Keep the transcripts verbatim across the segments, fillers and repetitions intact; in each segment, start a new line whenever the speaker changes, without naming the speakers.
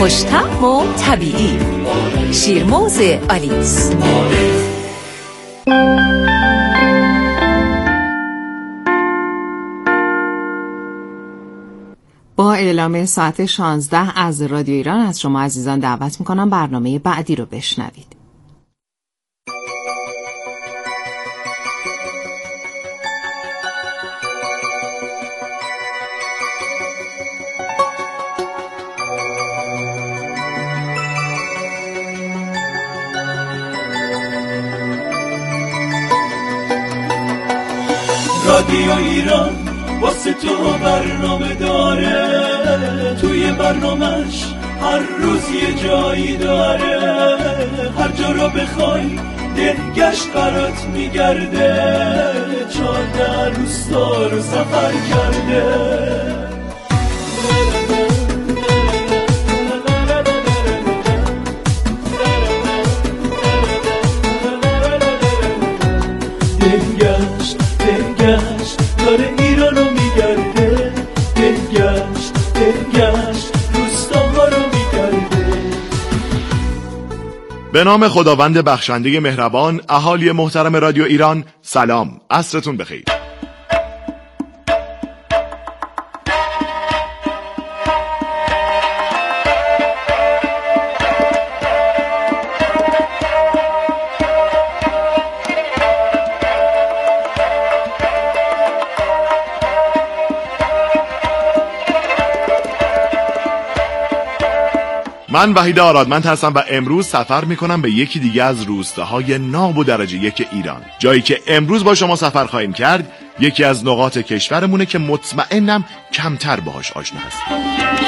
خوش‌طعم و طبیعی. شیرموز آلیس.
با اعلام ساعت شانزده از رادیو ایران از شما عزیزان دعوت میکنم برنامه بعدی رو بشنوید.
رادیو ایران واسه تو برنامه داره، توی برنامهش هر روز یه جایی داره، هر جا رو بخوای دلگشت برات میگرده، چهارده روستا رو سفر کرده. دلگشت دلگشت داره ایرانو میگرده، دلگشت دلگشت روستاها رو میگرده.
به نام خداوند بخشنده مهربان. اهالی محترم رادیو ایران سلام، عصرتون بخیر. من وحید آرادمند هستم و امروز سفر میکنم به یکی دیگه از روستاهای ناب و درجه یک ایران. جایی که امروز با شما سفر خواهیم کرد یکی از نقاط کشورمونه که مطمئنم کمتر باهاش آشنا هستیم.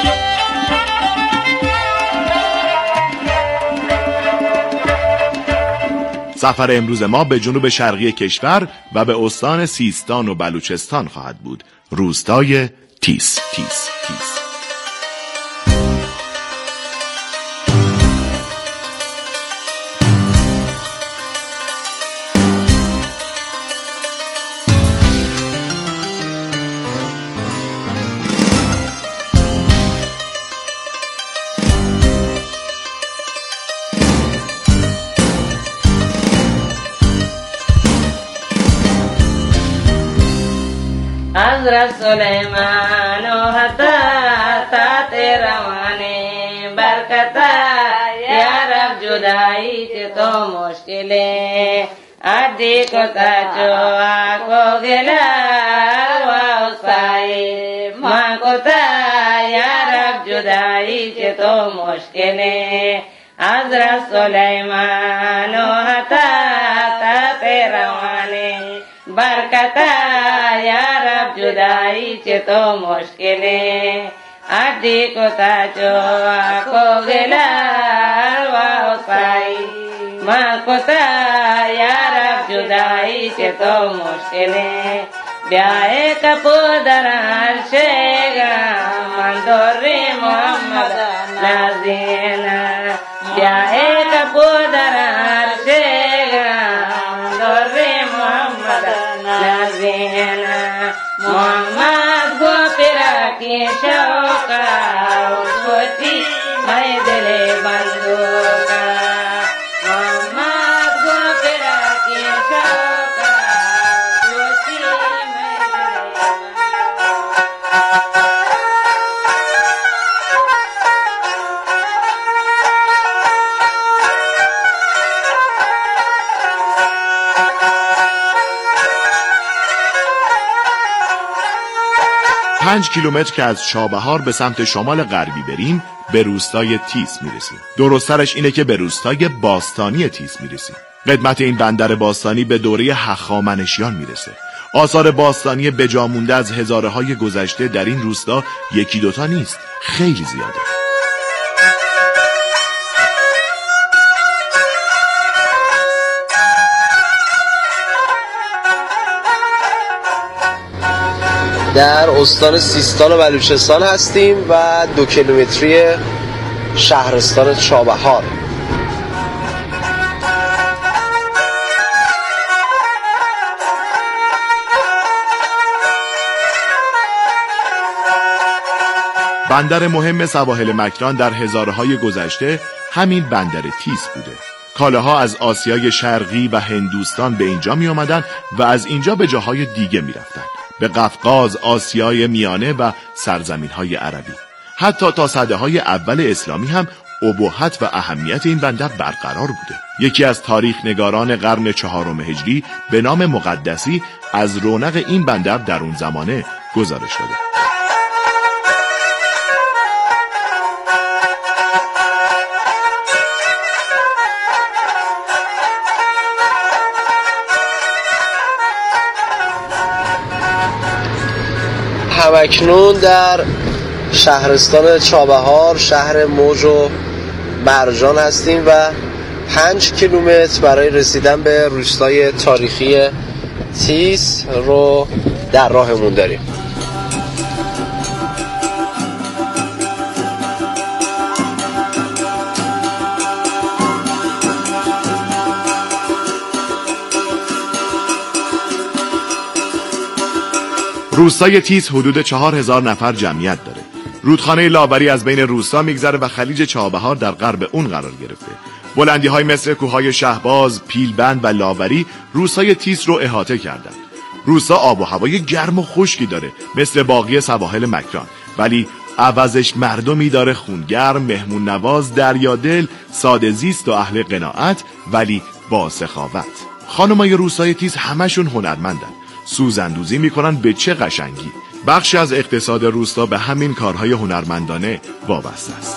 سفر امروز ما به جنوب شرقی کشور و به استان سیستان و بلوچستان خواهد بود. روستای تیس تیس تیس.
حضرت سلیمان و حتا تا تیروانی برکتا یا رب جدائی چه تو مشکلی ادی کتا چوا کو گلا و اسائی ما کتا یا رب جدائی چه تو مشکلی حضرت سلیمان و حتا تا تیروانی برکتا یا رب جدائی چه تو مشکلی اڈی کتا چوا کو گلا و اسائی ما کتا یا رب جدائی چه تو مشکلی بیائے کپو در عرشگا من دوری محمد نازینا بیائے کپو در عرشگا من دوری محمد نازینا محمد گو پیرا کی شوقا سوچی میں دل بندو کا محمد گو پیرا کی شوقا سوچی میں دل بندو
پنج کیلومتر که از چابهار به سمت شمال غربی بریم به روستای تیس میرسیم. درست‌ترش اینه که به روستای باستانی تیس میرسیم. قدمت این بندر باستانی به دوره هخامنشیان میرسه. آثار باستانی بجا مونده از هزاره های گذشته در این روستا یکی دوتا نیست، خیلی زیاده.
در استان سیستان و بلوچستان هستیم و دو کیلومتری شهرستان چابهار.
بندر مهم سواحل مکران در هزارهای گذشته همین بندر تیز بوده. کالاها از آسیای شرقی و هندوستان به اینجا می آمدن و از اینجا به جاهای دیگه می رفتن، به قفقاز، آسیای میانه و سرزمین‌های عربی. حتی تا سده‌های اول اسلامی هم ابهت و اهمیت این بندر برقرار بوده. یکی از تاریخ نگاران قرن چهارم هجری به نام مقدسی از رونق این بندر در اون زمانه گزارش داده.
همکنون در شهرستان چابهار، شهر موج و مرجان هستیم و پنج کیلومتر برای رسیدن به روستای تاریخی تیز رو در راهمون داریم.
روستای تیز حدود چهار هزار نفر جمعیت داره. رودخانه لاوری از بین روستا میگذره و خلیج چابهار در غرب اون قرار گرفته. بلندی های مثل کوههای شهباز، پیلبند و لاوری روستای تیز رو احاطه کردن. روستا آب و هوای گرم و خشکی داره مثل باقی سواحل مکران، ولی عوضش مردمی داره خونگرم، مهمون نواز، دریادل، ساده زیست و اهل قناعت ولی با سخاوت. خانمای روستای تیز همشون هنرمندن. سوزندوزی میکنن به چه قشنگی. بخشی از اقتصاد روستا به همین کارهای هنرمندانه وابسته است.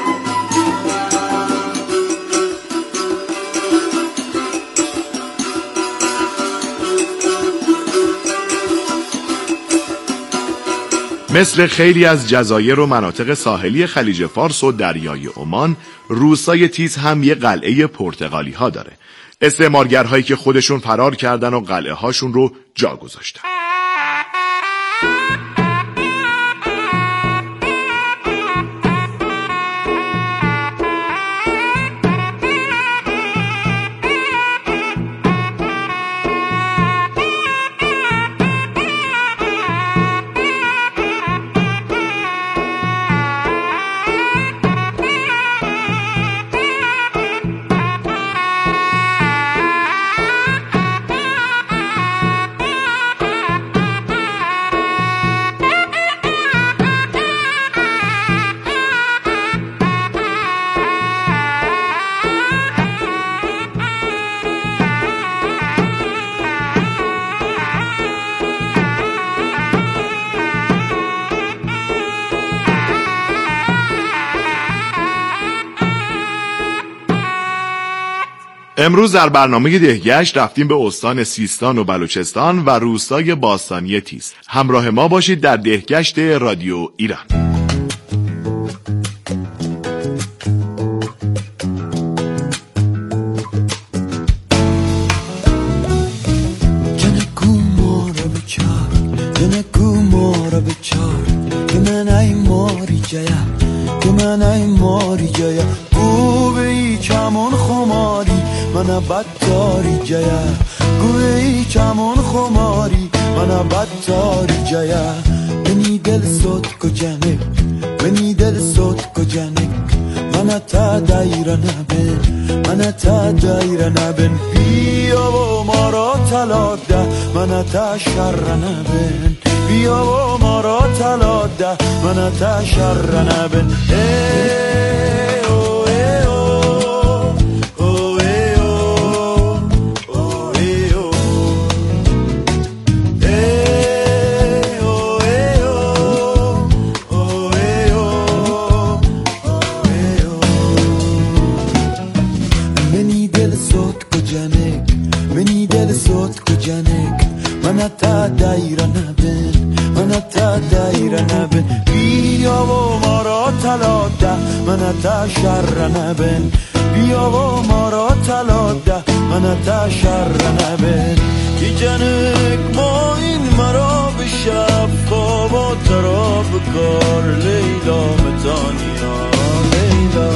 مثل خیلی از جزایر و مناطق ساحلی خلیج فارس و دریای عمان، روستای تیز هم یه قلعه پرتغالی ها داره. استعمارگرهایی که خودشون فرار کردن و قلعه هاشون رو جا گذاشتن. امروز در برنامه دهگشت رفتیم به استان سیستان و بلوچستان و روستای باستانی تیز. همراه ما باشید در دهگشت رادیو ایران.
من بدتاری جیا گویی چمون خماری من بدتاری جیا منی دل صوت کجانه منی دل صوت کجانه من تا دایره نبین من تا دایره نبین بیا و ما را تلاده من تا شر نبین بیا و ما را تلاده من تا شر نبین من تا دایره نبین من تا دایره نبین بیا و ما را تلاده من تا شر نبین بیا و ما را تلاده من تا شر نبین کی جنک ما این مرا به شفا و تراب کار لیلا متانیا لیلا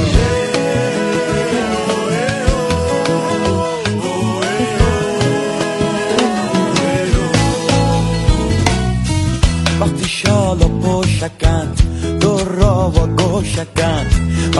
وقتی شالا پاشکند دو را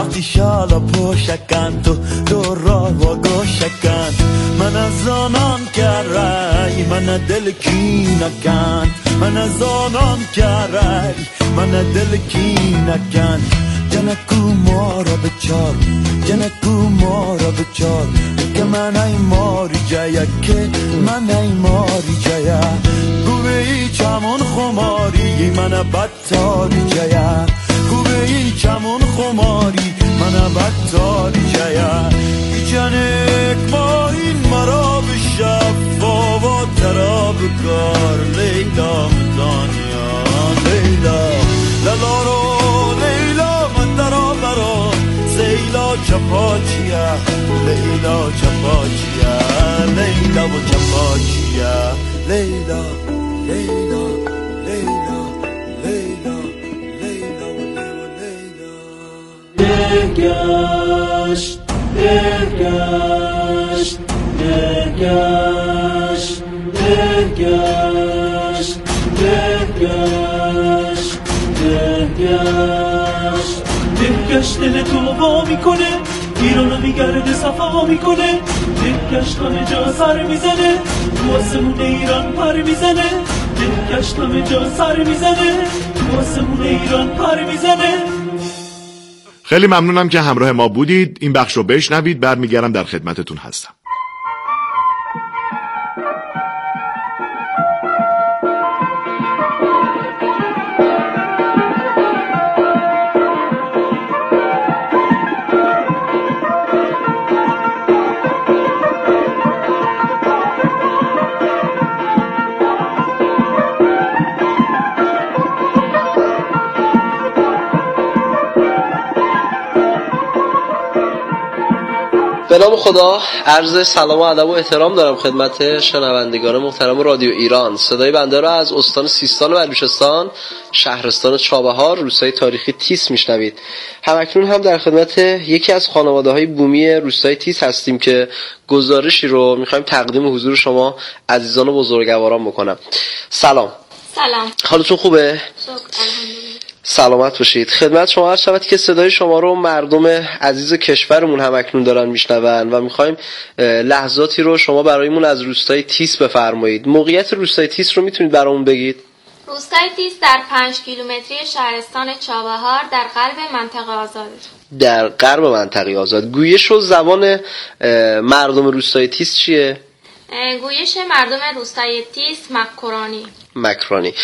وقتی شالا پوشکن تو دو راه و گوشکن من از آنان که رای من دل کی نکن من از آنان که رای من دل کی نکن جنکو ما را بچار جنکو ما را بچار که من ای ماری جایا که من ای ماری جایا گوه ای چمون خماری من بدتاری جایا گوه ای چمون خماری من بدتاری جایا جنک ما این مرا به شفا و ترا بکار لیلا مدانیا لیلا لالا رو لیلا من درا برا لیلا چپاچیا لیلا چپاچیا لیلا و چپاچیا لیلا لیلا لیلا لیلا لیلا و لیلا
درگشت درگشت درگشت درگشت درگشت درگشت درگشت دل تو وا میکنه ایرانو میگرده صفا میکنه درگشت همه جا سر میزنه تو آسمون ایران پر میزنه درگشت همه جا سر میزنه تو آسمون ایران پر میزنه.
خیلی ممنونم که همراه ما بودید. این بخش رو بشنوید، برمیگردم در خدمتتون هستم.
به نام خدا، عرض سلام و ادب و احترام دارم خدمت شنوندگان محترم رادیو ایران. صدای بنده را از استان سیستان و بلوچستان، شهرستان چابهار، روستای تاریخی تیس میشنوید. همکنون هم در خدمت یکی از خانواده‌های بومی روستای تیس هستیم که گزارشی رو می‌خوایم تقدیم حضور شما عزیزان و بزرگواران بکنم. سلام.
سلام.
حالتون خوبه؟
شکر، الحمدلله.
سلامت باشید. خدمت شما عرض شود که صدای شما رو مردم عزیز کشورمون هم اکنون دارن میشنون و میخوایم لحظاتی رو شما برایمون از روستای تیس بفرمایید. موقعیت روستای تیس رو میتونید برامون بگید؟
روستای تیس در پنج کیلومتری شهرستان چابهار در قلب منطقه آزاد.
در غرب منطقه آزاد. گویش و زبان مردم روستای تیس چیه؟
گویش مردم روستای تیس مکرانی.
مکرانی.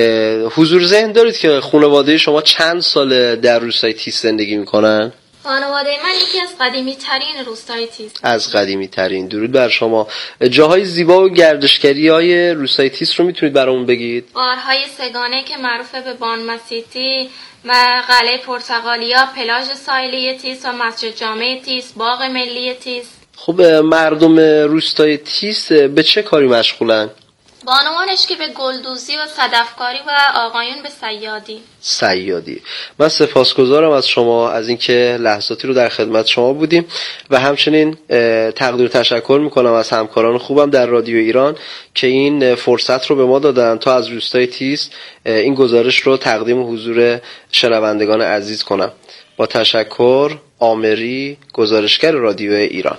حضور ذهن دارید که خانواده شما چند سال در روستای تیس زندگی میکنن؟
خانواده من یکی از قدیمی ترین روستای تیس.
از قدیمی ترین. درود بر شما. جاهای زیبا و گردشگری های روستای تیس رو میتونید برامون بگید؟
غارهای سگانه که معروف به بانمسیتی و قلعه پرتغالیا، پلاژ ساحلی تیس و مسجد جامع تیس، باغ ملی تیس.
خب مردم روستای تیس به چه کاری مشغولن؟
بانوانش که به گلدوزی و صدفکاری و آقایون به صیادی.
صیادی. من سپاسگزارم از شما از اینکه لحظاتی رو در خدمت شما بودیم و همچنین تقدیر تشکر میکنم از همکاران خوبم در رادیو ایران که این فرصت رو به ما دادن تا از روستای تیس این گزارش رو تقدیم حضور شنوندگان عزیز کنم. با تشکر، آمری، گزارشگر رادیو ایران.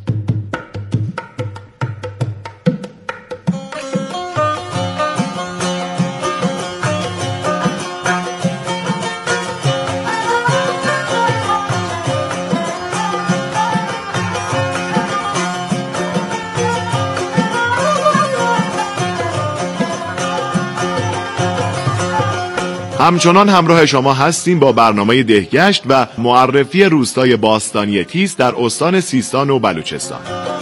همچنان همراه شما هستیم با برنامه دهگشت و معرفی روستای باستانی تیس در استان سیستان و بلوچستان.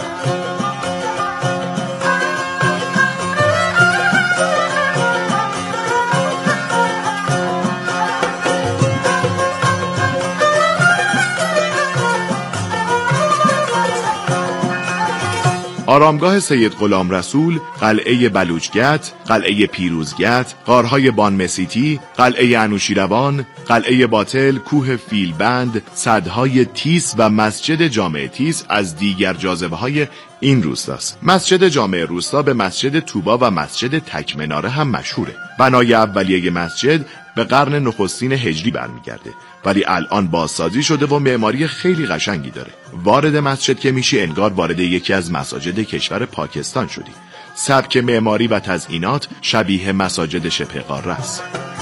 آرامگاه سید غلام رسول، قلعه بلوچگت، قلعه پیروزگت، غارهای بانمسیتی، قلعه انوشیروان، قلعه باطل، کوه فیلبند، سدهای تیس و مسجد جامع تیس از دیگر جاذبه‌های این روستاست. مسجد جامع روستا به مسجد طوبا و مسجد تکمناره هم مشهوره. بنای اولیه مسجد به قرن نخستین هجری برمیگرده، ولی الان بازسازی شده و معماری خیلی قشنگی داره. وارد مسجد که میشی انگار وارد یکی از مساجد کشور پاکستان شدی. سبک معماری و تزئینات شبیه مساجد شبه قاره است.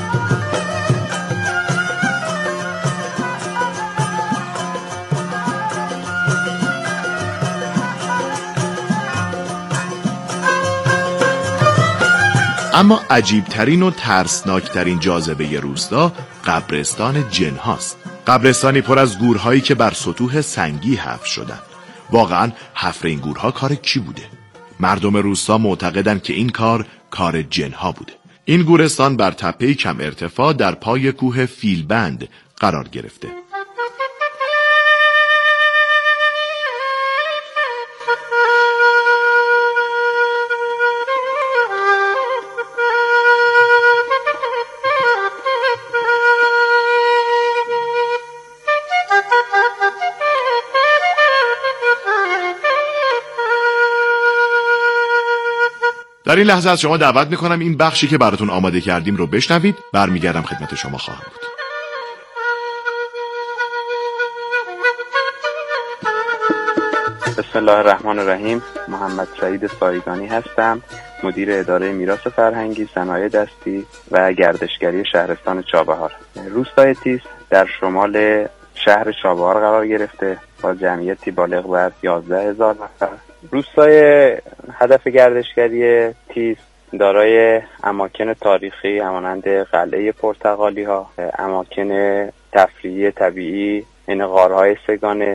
اما عجیبترین و ترسناکترین جاذبه روستا قبرستان جن هاست. قبرستانی پر از گورهایی که بر سطوح سنگی حفر شدن. واقعا حفر این گورها کار کی بوده؟ مردم روستا معتقدن که این کار کار جن ها بوده. این گورستان بر تپه‌ای کم ارتفاع در پای کوه فیلبند قرار گرفته. در این لحظه از شما دعوت میکنم این بخشی که براتون آماده کردیم رو بشنوید. برمیگردم خدمت شما خواهم بود.
بسم الله الرحمن الرحیم. محمد سعید سایگانی هستم، مدیر اداره میراث فرهنگی، صنایع دستی و گردشگری شهرستان چابهار. روستای تیز در شمال شهر چابهار قرار گرفته با جمعیتی بالغ بر یازده هزار نفر. روستای هدف گردشگری تیز دارای اماکن تاریخی همانند قلعه پرتغالی ها، اماکن تفریحی طبیعی این غارهای سگانه،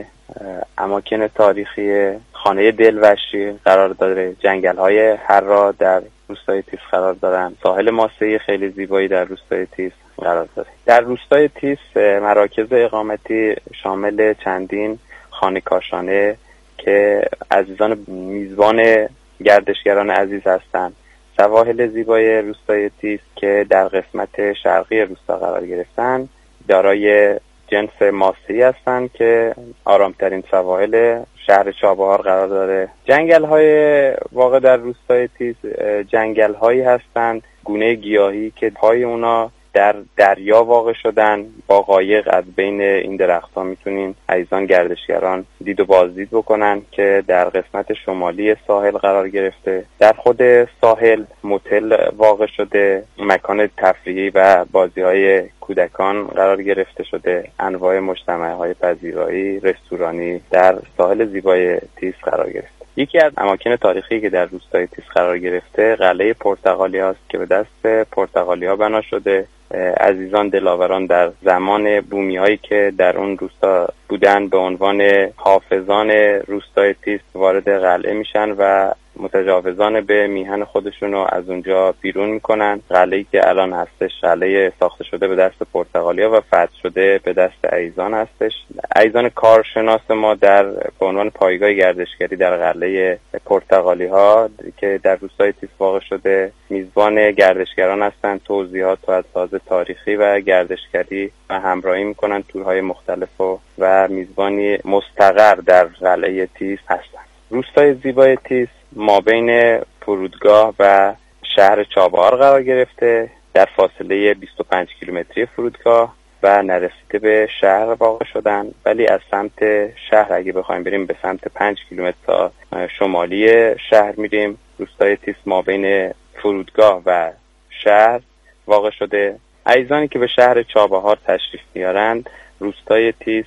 اماکن تاریخی خانه دلوشی قرار داره، جنگل های حرا در روستای تیز قرار دارن، ساحل ماسه‌ای خیلی زیبایی در روستای تیز قرار داره. در روستای تیز مراکز اقامتی شامل چندین خانه کاشانه که عزیزان میزبان گردشگران عزیز هستند. سواحل زیبای روستای تیز که در قسمت شرقی روستا قرار گرفتن دارای جنس ماسه‌ای هستند که آرامترین سواحل شهر چابهار قرار داره. جنگل های واقع در روستای تیز جنگل هایی هستند گونه گیاهی که پای اونا در دریا واقع شدن. با قایق از بین این درخت‌ها میتونین عزیزان گردشگران دید و بازدید بکنن که در قسمت شمالی ساحل قرار گرفته. در خود ساحل موتل واقع شده، مکان تفریحی و بازی‌های کودکان قرار گرفته شده، انواع مجتمع‌های پذیرایی رستورانی در ساحل زیبای تیز قرار گرفته. یکی از اماکن تاریخی که در روستای تیز قرار گرفته قلعه پرتغالی است که به دست پرتغالی ها بنا شده. عزیزان دلاوران در زمان بومی هایی که در اون روستا بودن به عنوان حافظان روستای تیز وارد قلعه میشن و متجاوزان به میهن خودشون رو از اونجا بیرون میکنن. قلعه‌ای که الان هستش قلعه ساخته شده به دست پرتغالیا و فتح شده به دست عزیزان هستش. عزیزان کارشناس ما در به عنوان پایگاه گردشگری در قلعه پرتغالی ها که در روستای تیز واقع شده میزبان گردشگران هستند. توضیحات و اساس تاریخی و گردشگری و همراهی میکنن تورهای مختلف و, و میزبانی مستقر در قلعه تیز هستند. روستای زیبای تیز مابین فرودگاه و شهر چابهار قرار گرفته، در فاصله بیست و پنج کیلومتری فرودگاه و نرسیده به شهر واقع شدن. ولی از سمت شهر اگه بخوایم بریم به سمت پنج کیلومتر تا شمالی شهر میریم. روستای تیز مابین فرودگاه و شهر واقع شده. عزیزانی که به شهر چابهار تشریف میارند روستای تیز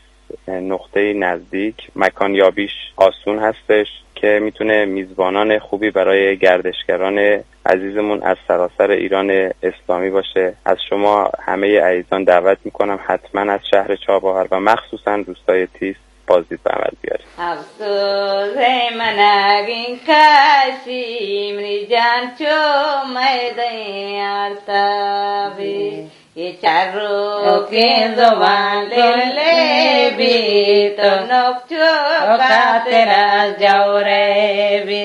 نقطه نزدیک مکان یابیش آسون هستش که میتونه میزبانان خوبی برای گردشگران عزیزمون از سراسر ایران اسلامی باشه. از شما همه عزیزان دعوت میکنم حتما از شهر چابهار و مخصوصا روستای تیز بازدید به عمل بیارید.
افسوس من اگین کشیم ریجان چو میدین ارتابی ये चारों के ज़बान ले ले भी तो नोक्चो का तेरा जाओ रे भी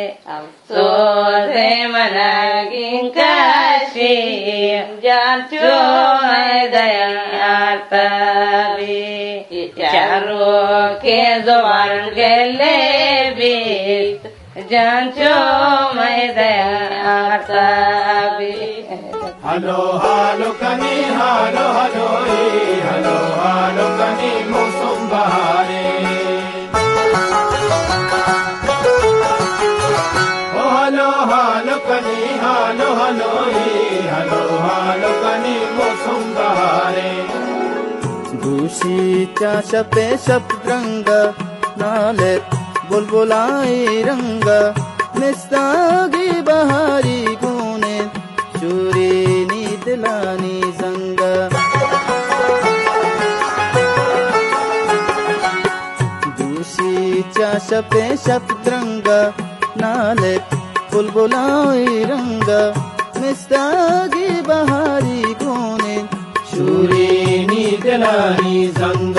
अफसोस है मनागिन काशी जान चो मैं दया तभी ये رو که زبان گله بیت جان چو میده آتابی
هلو هلو کنی هلو هلوی هلو هلو کنی موسم بهاری او هلو هلو کنی هلو هلوی هلو هلو کنی موسم بهاری
دوشی چاشا پیشپ رنگ نالت بلبلای رنگ مستاگی بهاری گونه شورینی دلانی زنگ دوشی چاشا پیشپ رنگ نالت بلبلای رنگ مستاگی بهاری گونه شورینی دلانی زنگ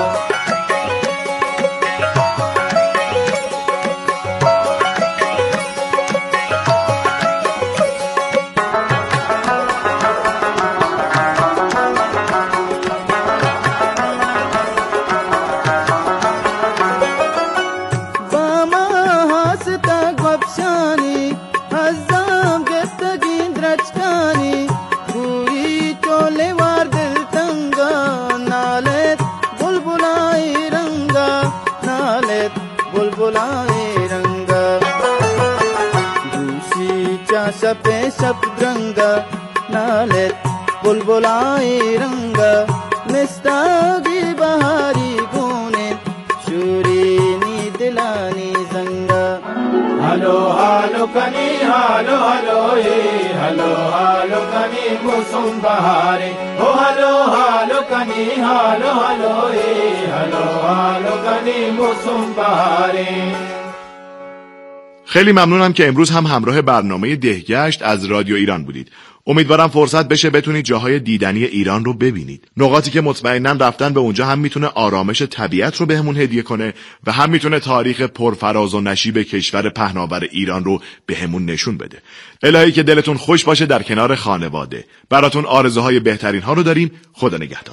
पेशप रंग नालेत बुलबुलाई रंग मिस्तागी बहारी गुने शूरीनी दिलानी जंग
हलो हलो कनी हलो हलो ए हलो हलो कनी मौसम बहारे ओ हलो हलो कनी हलो हलो ए हलो हलो कनी मौसम बहारे.
خیلی ممنونم که امروز هم همراه برنامه دهگشت از رادیو ایران بودید. امیدوارم فرصت بشه بتونید جاهای دیدنی ایران رو ببینید. نقاطی که مطمئناً رفتن به اونجا هم میتونه آرامش طبیعت رو بهمون هدیه کنه و هم میتونه تاریخ پرفراز و نشیب کشور پهناور ایران رو بهمون نشون بده. الهی که دلتون خوش باشه در کنار خانواده. براتون آرزوهای بهترین ها رو داریم. خدا نگهدار.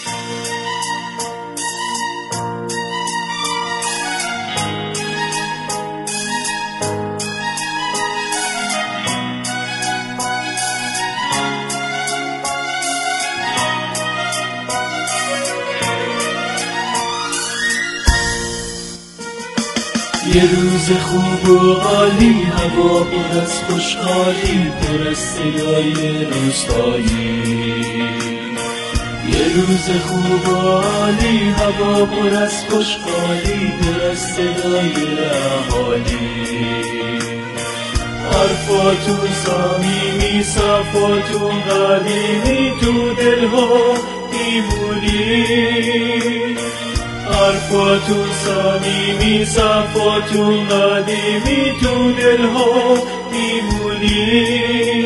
یه روز خوب و عالی هوا پر از خوشحالی پر از صدای روستایی. یه روز خوب و عالی هوا پر از خوشحالی پر از صدای اهالی. حرفاتون صمیمی صفاتون قدیمی تو دلها میمونی. حرفاتون صمیمی صفاتون قدیمی تو دلها میمونی.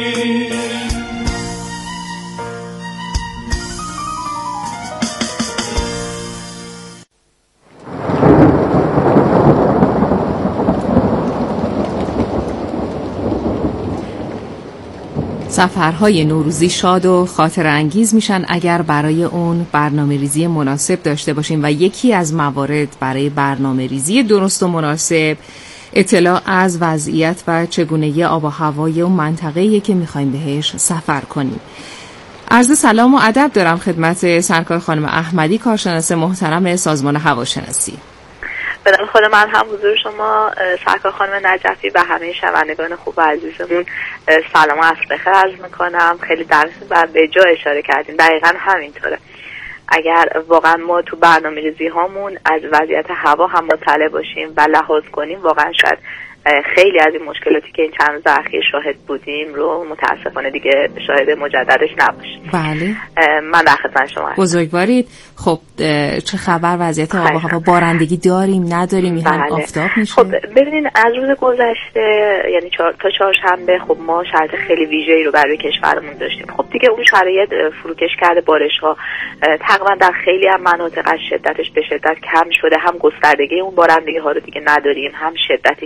سفرهای نوروزی شاد و خاطر انگیز میشن اگر برای اون برنامه ریزی مناسب داشته باشیم و یکی از موارد برای برنامه ریزی درست و مناسب اطلاع از وضعیت و چگونگی آب و هوای اون منطقه‌ای که میخوایم بهش سفر کنیم. عرض سلام و ادب دارم خدمت سرکار خانم احمدی، کارشناس محترم سازمان هواشناسی.
به نام خود من هم حضور شما سرکار خانم نجفی و همه شنوندگان خوب و عزیزمون سلام و عصر بخیر عرض میکنم. خیلی درست و به جا اشاره کردیم، دقیقا همینطوره. اگر واقعا ما تو برنامه‌ریزی هامون از وضعیت هوا هم مطلع باشیم و لحاظ کنیم، واقعا شاید خیلی از این مشکلاتی که این چند روز اخیر شاهد بودیم رو متاسفانه دیگه شاهد مجددش نباشیم.
بله.
من در خدمت شما هستم.
بزرگوارید. خب چه خبر وضعیت آب و هوا؟ بارندگی داریم نداریم؟ این هم آفتاب میشه؟
خب ببینین از روز گذشته یعنی چار... تا چهارشنبه خب ما شرایط خیلی ویژه‌ای رو برای کشورمون داشتیم. خب دیگه اون شرایط فروکش کرده، بارش‌ها تقریبا در خیلی از مناطق از شدتش به شدت کم شده. هم گستردگی اون بارندگی ها رو دیگه نداریم، هم شدتی که خب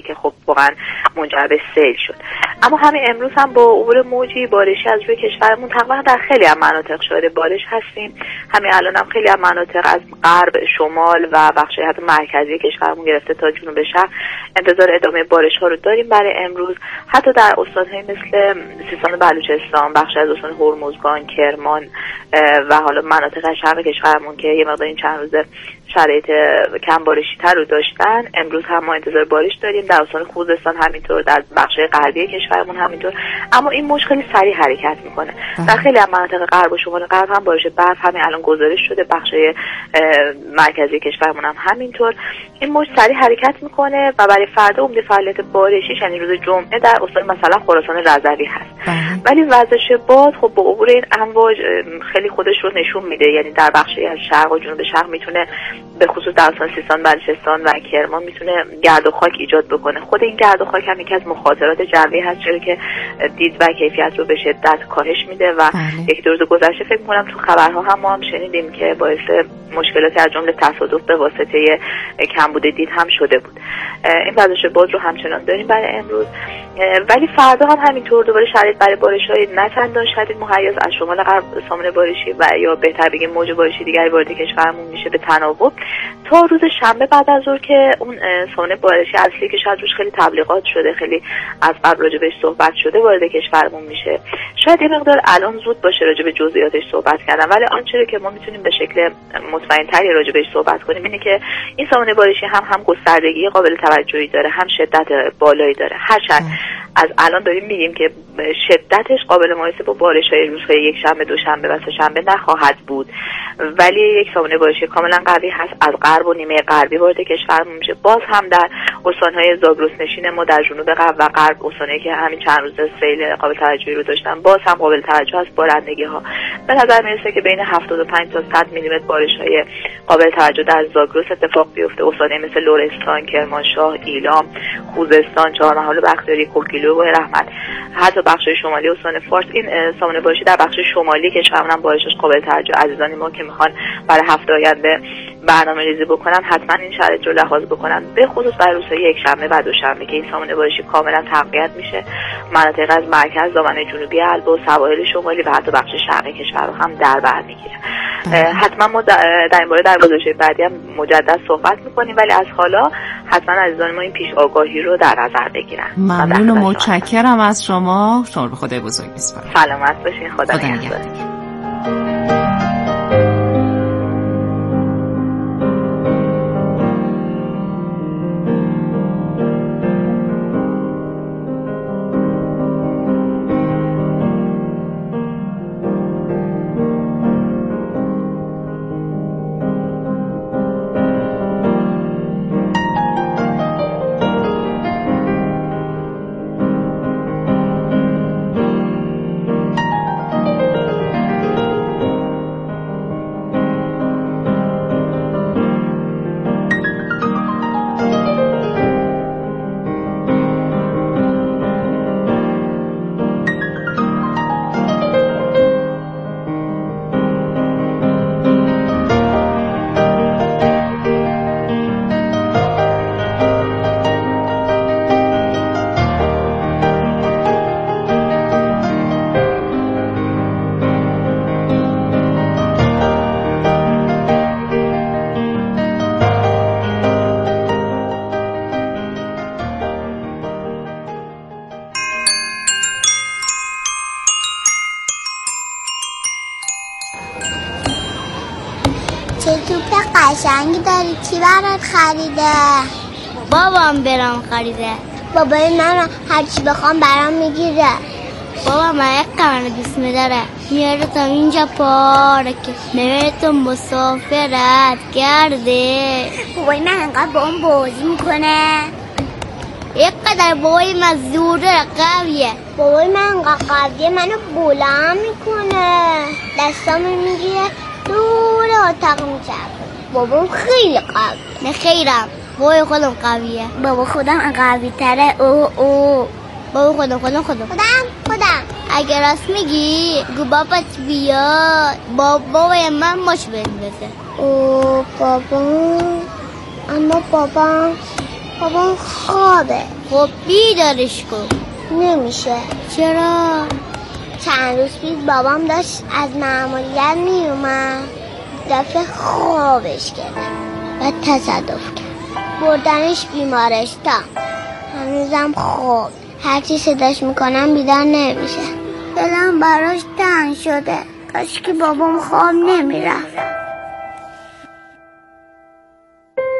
واقعا منجر به سیل شد. اما همین امروز هم با عبور موجی بارشی از روی کشورمون تقریبا در خیلی از مناطق شده بارش هستیم. همین الان هم خیلی از مناطق از غرب، شمال و بخش حتی مرکزی کشورمون گرفته تا جنوب شرق انتظار ادامه بارش ها رو داریم برای امروز. حتی در استان‌های مثل سیستان و بلوچستان، بخش از استان هرمزگان، کرمان و حالا مناطق شرق کشورمون که یه مقدار این چند روزه شرایط کم بارشی تر رو داشتن، امروز هم ما انتظار بارش داریم. در استان خوزستان همینطور، در بخش غربی کشورمون همینطور. اما این موج خیلی سریع حرکت میکنه. در خیلی از مناطق غرب و شمال غرب هم بارش برف همین الان گزارش شده، بخش مرکزی کشورمون هم همینطور. این موج سریع حرکت میکنه و برای فردا عمده فعالیت بارشی یعنی روز جمعه در استان مثلا خراسان رضوی هست. ولی وزش باد خب با عبور این امواج خیلی خودش رو نشون میده، یعنی در بخشی از شرق و جنوب شرق میتونه به خصوص در استان سیستان، بلوچستان و کرمان میتونه گرد و خاک ایجاد بکنه. خود این گرد و خاک هم یکی از مخاطرات جوی هست، چرا که دید و کیفیت رو به شدت کاهش میده و یک دو روز گذشته فکر می‌کنم تو خبرها هم ما هم شنیدیم که باعث مشکلاتی از جمله تصادف به واسطه کمبود دید هم شده بود. این وزش باد رو همچنان داریم برای امروز، ولی فردا هم همینطور دوباره شرایط برای بارش‌های نه چندان شدید مهیاس از شمال غرب سامانه بارشی و یا بهتر بگیم موج بارشی دیگری وارد کشورمون میشه به تناوب تا روز شنبه بعد از ظهر که اون سامانه بارشی اصلی که شاید روش خیلی تبلیغات شده، خیلی از قبل راجع بهش صحبت شده وارد کشورمون میشه. شاید یه مقدار الان زود باشه راجع به جزئیاتش صحبت کردن، ولی آنچه که ما میتونیم به شکل مطمئن‌تری راجع بهش صحبت کنیم اینه که این سامانه بارشی هم هم گستردگی قابل توجهی داره، هم شدت بالایی داره. هرچند از الان داریم میگیم که شدتش قابل مقایسه با بارش‌های روزهای یک شنبه، دوشنبه و سه شنبه نخواهد بود، ولی یک سامانه بارشی کاملا قوی هست از غرب و نیمه غربی وارد کشورمون میشه. باز هم در استان‌های زاگرس نشین ما در جنوب غرب و غرب، استانایی که همین چند روز سیل قابل توجهی رو داشتن، باز هم قابل توجه است بارندگی‌ها. به نظر میرسه که بین هفتاد و پنج تا صد میلیمتر بارش‌های قابل توجه در زاگرس اتفاق بیفته. استان‌های مثل لرستان، کرمانشاه، ایلام، خوزستان، چهارمحال بختیاری، کوکیلو و رحمت، حتی بخش شمالی استان فارس. این سامانه بارشی در بخش شمالی کشورمون هم بارشش قابل توجه. عزیزان ما که میخوان برای هفته آینده برنامه‌ریزی بکنن حتما این شرایط رو لحاظ بکنن، به خصوص برای روزهای یکشنبه و دوشنبه که این سامانه بارشی کاملا تقویت میشه. مناطق از مرکز، دامنه جنوبی البرز، سواحل شمالی و حتی بخش شرقی کشور رو هم در بر میگیره. حتما ما در این باره در گزارش بعدی هم مجدد صحبت میکنیم، ولی از حالا حتما عزیزان ما این پیش آگاهی رو در نظر بگیرن.
ممنون و متشکرم از شما. شما به خدای بزرگ میسپارم.
سلامت باشین. خدا نگهدار.
چه توپ قشنگی داری؟ کی برات خریده؟
بابام برام خریده.
بابای من هر چی بخوام برام میگیره.
بابا من یک قرن دوست میداره، میاره تا اینجا پارک، میاره تو مسافرت کرده.
بابای من انقدر با اون بازی میکنه.
یک قدر بابای من زوره قویه.
بابای من انقدر قویه منو بلند میکنه، دستامو میگیره دور اتاق میچرخه. بابام خیلی قویه.
نه خیرم، بابای خودم قویه.
بابا خودم قوی تره. او او
بابا خودم خودم خودم
خودم خودم
اگر راست میگی گو بابات بیاد. بابای من مش بندازه.
او بابا، اما بابا بابام خوابه.
خب بیدارش کن.
نمیشه.
چرا؟
چند روز پیش بابام داشت از مأموریت میومد، دفعه خوابش گرفت و تصادف کرد، بردنش بیمارستان. هنوزم خواب، هرچی صداش میکنم بیدار نمیشه. دلم براش تنگ شده، کاش که بابام خواب نمیرفت.